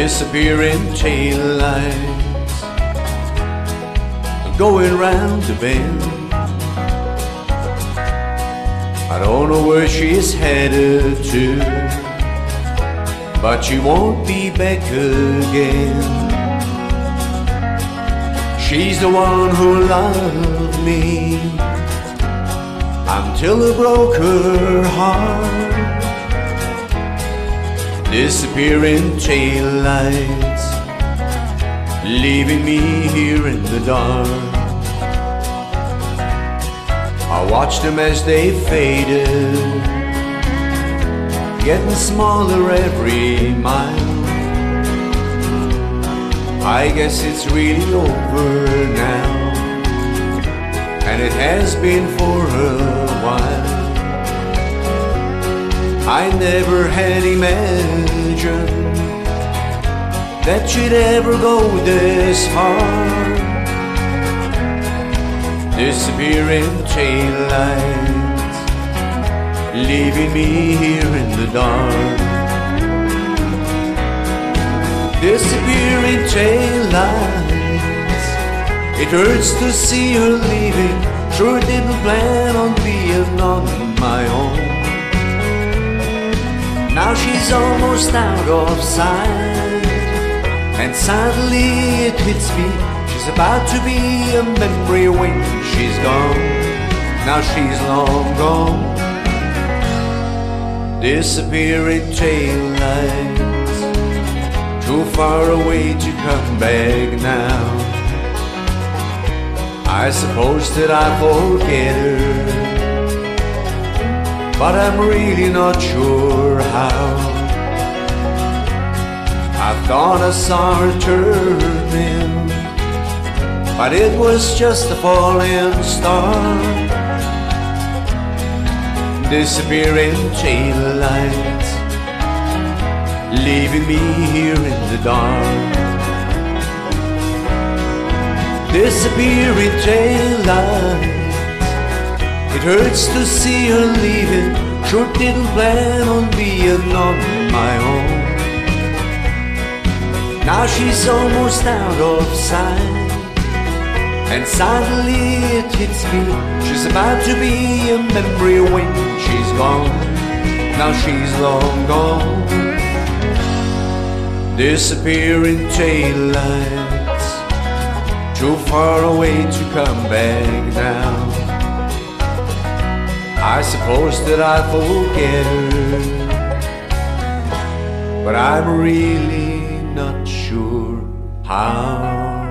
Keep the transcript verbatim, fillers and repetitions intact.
disappearing taillights, going round the bend. I don't know where she's headed to, but she won't be back again. She's the one who loved me until I broke her heart. Disappearing taillights, leaving me here in the dark. I watched them as they faded, getting smaller every mile. I guess it's really over now, and it has been for a while. I never had imagined that she'd ever go this far. Disappearing taillights, leaving me here in the dark. Disappearing taillights, it hurts to see her leaving. Sure didn't plan on being on my own. Now she's almost out of sight, and suddenly it hits me, she's about to be a memory when she's gone. Now she's long gone. Disappearing taillights, too far away to come back now. I suppose that I forget her, but I'm really not sure how. I thought I saw her turning, but it was just a falling star. Disappearing taillights, leaving me here in the dark. Disappearing taillights, it hurts to see her leaving. Sure didn't plan on being on my own. Now she's almost out of sight, and suddenly it hits me, she's about to be a memory when she's gone. Now she's long gone. Disappearing taillights, too far away to come back now. I suppose that I forget her, but I'm really not sure how.